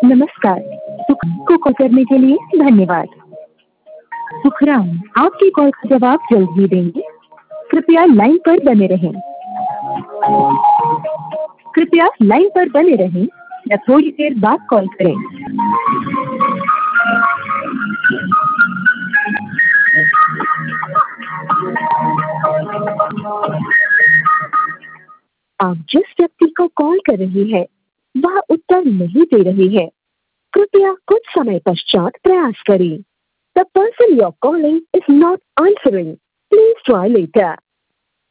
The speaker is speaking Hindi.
नमस्कार। को कॉल करने के लिए धन्यवाद। सुखराम आपकी कॉल का जवाब जल्द ही देंगे। कृपया लाइन पर बने रहें। कृपया लाइन पर बने रहें या थोड़ी देर बाद कॉल करें। आप जिस व्यक्ति को कॉल कर रही है वह उत्तर नहीं दे रही है। कृपया कुछ समय पश्चात प्रयास करें। The person you're calling is not answering. Please try later.